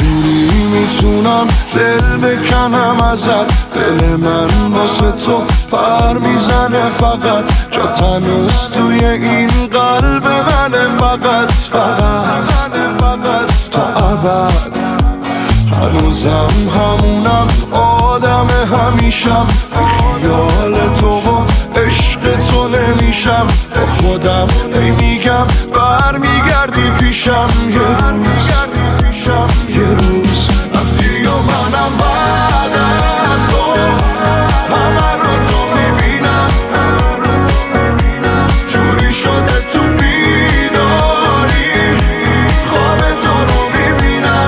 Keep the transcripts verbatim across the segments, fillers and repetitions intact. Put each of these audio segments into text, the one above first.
چجوری میتونم دل بکنم ازت؟ دل من واسه تو پر میزنه فقط، جا تنوز توی این قلب منه فقط فقط تا ابد. هنوزم همونم آدم همیشم، بی خیال تو و عشق تو نمیشم. با خودم ای میگم برمیگردی پیشم یه روز، یه روز رفتی و منم بعد از تو همه رو تو میبینم، جوری شده تو بیداری خواب تو رو میبینم،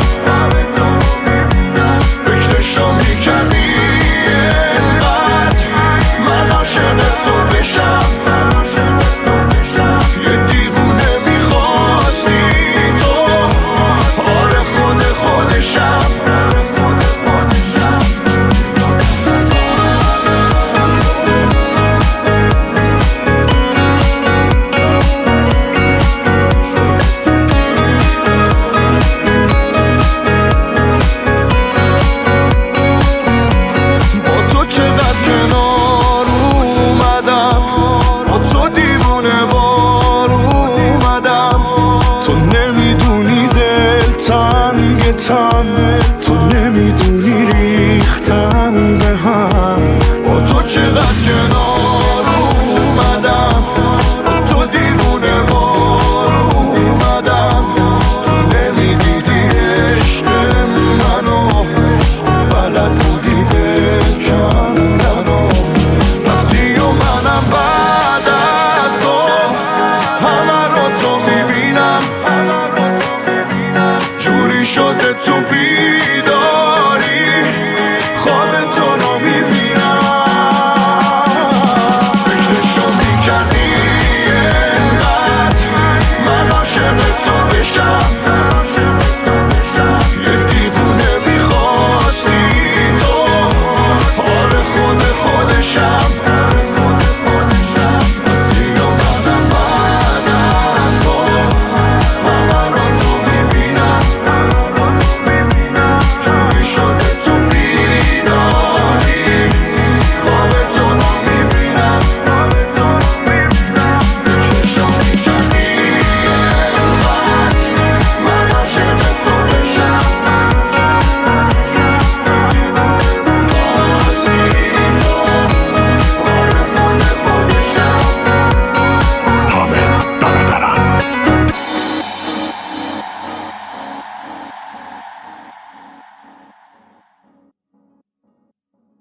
فکرشو میکنی اینقدر من عاشق تو بشم. یه دیوونه میخواستی تو، آره خود خودشم. تو نمیدونی دل تنگ تنه